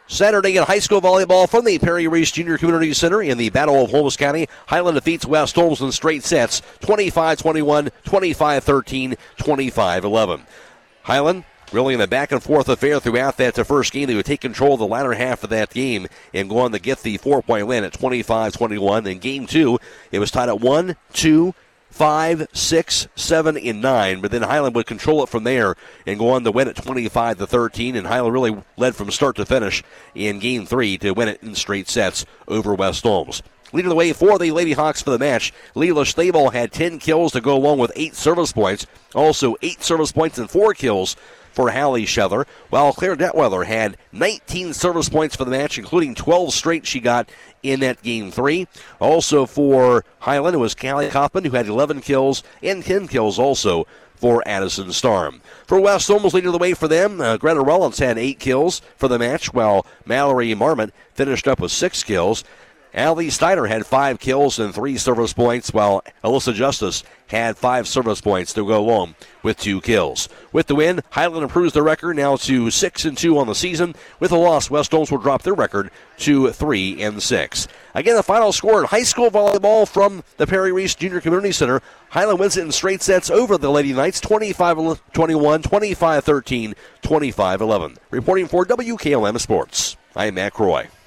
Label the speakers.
Speaker 1: Saturday in high school volleyball from the Perry Reese Junior Community Center in the Battle of Holmes County. Highland defeats West Holmes in straight sets, 25-21, 25-13, 25-11. Highland really in a back-and-forth affair throughout that first game. They would take control of the latter half of that game and go on to get the 4-point win at 25-21. In game two, it was tied at 1, 2, 5, 6, 7, and 9, but then Highland would control it from there and go on to win it 25-13, and Highland really led from start to finish in Game 3 to win it in straight sets over West Holmes. Leading the way for the Lady Hawks for the match, Leela Stabel had 10 kills to go along with 8 service points, also 8 service points and 4 kills for Hallie Sheather, while Claire Detweiler had 19 service points for the match, including 12 straight she got in that Game 3. Also for Highland, it was Callie Kaufman, who had 11 kills, and 10 kills also for Addison Starm. For West Holmes, leading the way for them, Greta Rollins had 8 kills for the match, while Mallory Marmot finished up with 6 kills. Allie Steiner had 5 kills and 3 service points, while Alyssa Justice had 5 service points to go along with 2 kills. With the win, Highland improves their record now to 6-2 on the season. With a loss, West Holmes will drop their record to 3-6. Again, the final score in high school volleyball from the Perry Reese Junior Community Center. Highland wins it in straight sets over the Lady Knights, 25-21, 25-13, 25-11. Reporting for WKLM Sports, I'm Matt Croy.